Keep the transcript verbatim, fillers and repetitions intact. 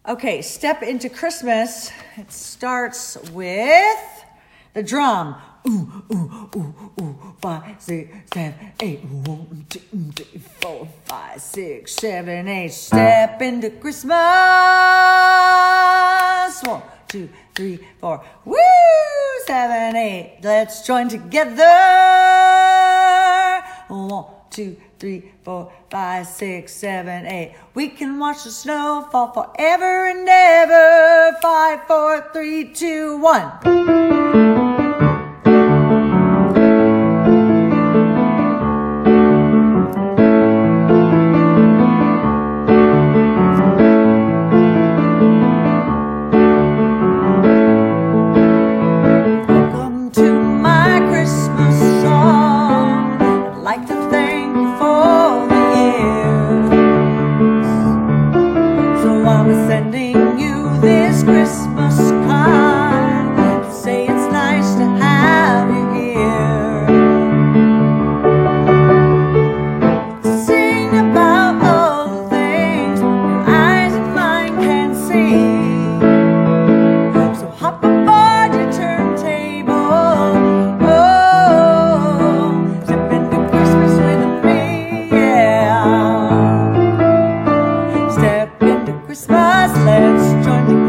Okay, step into Christmas. It starts with the drum. Ooh, ooh, ooh, ooh, five, six, seven, eight. One, two, three, four, five, six, seven, eight. Step into Christmas. One, two, three, four. Woo! Seven, eight. Let's join together. One, two, three, four, five, six, seven, eight. We can watch the snow fall forever and ever. Five, four, three, two, one. Like to thank you for the years. So I'm sending you this Christmas card to say it's nice to have you here. To sing about all the things your eyes and mine can see. So hop aboard your turntable. Christmas, let's join together.